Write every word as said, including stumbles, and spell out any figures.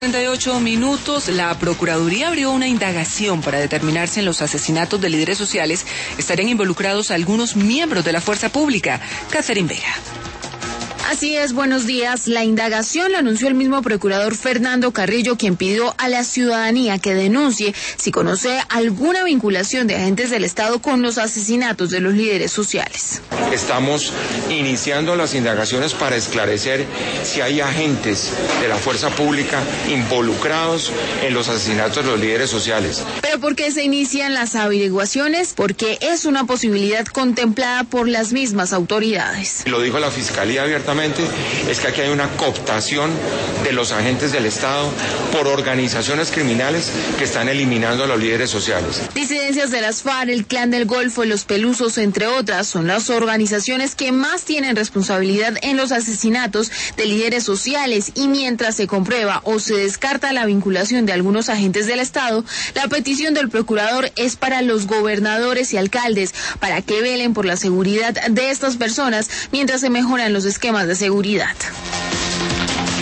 treinta y ocho minutos, la Procuraduría abrió una indagación para determinar si en los asesinatos de líderes sociales estarían involucrados algunos miembros de la fuerza pública. Catherine Vega. Así es, buenos días. La indagación la anunció el mismo procurador Fernando Carrillo, quien pidió a la ciudadanía que denuncie si conoce alguna vinculación de agentes del Estado con los asesinatos de los líderes sociales. Estamos iniciando las indagaciones para esclarecer si hay agentes de la fuerza pública involucrados en los asesinatos de los líderes sociales. ¿Pero por qué se inician las averiguaciones? Porque es una posibilidad contemplada por las mismas autoridades. Lo dijo la Fiscalía abiertamente. Es que aquí hay una cooptación de los agentes del Estado por organizaciones criminales que están eliminando a los líderes sociales. Disidencias de las FARC, el Clan del Golfo, los Pelusos, entre otras, son las organizaciones que más tienen responsabilidad en los asesinatos de líderes sociales, y mientras se comprueba o se descarta la vinculación de algunos agentes del Estado, la petición del procurador es para los gobernadores y alcaldes para que velen por la seguridad de estas personas mientras se mejoran los esquemas de seguridad.